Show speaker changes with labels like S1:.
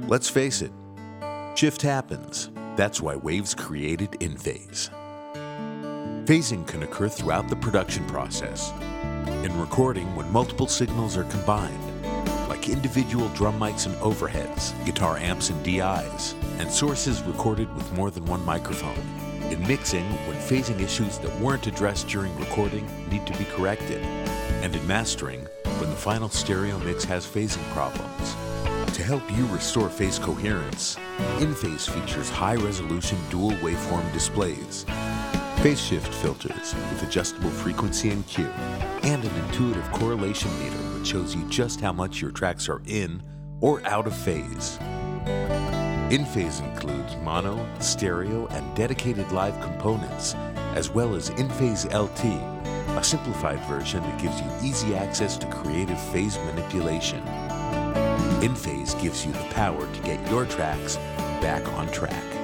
S1: Let's face it, shift happens. That's why Waves created InPhase. Phasing can occur throughout the production process. In recording, when multiple signals are combined, like individual drum mics and overheads, guitar amps and DIs, and sources recorded with more than one microphone. In mixing, when phasing issues that weren't addressed during recording need to be corrected. And in mastering, when the final stereo mix has phasing problems. To help you restore phase coherence, InPhase features high-resolution dual waveform displays, phase shift filters with adjustable frequency and Q, and an intuitive correlation meter which shows you just how much your tracks are in or out of phase. InPhase includes mono, stereo, and dedicated live components, as well as InPhase LT, a simplified version that gives you easy access to creative phase manipulation. InPhase gives you the power to get your tracks back on track.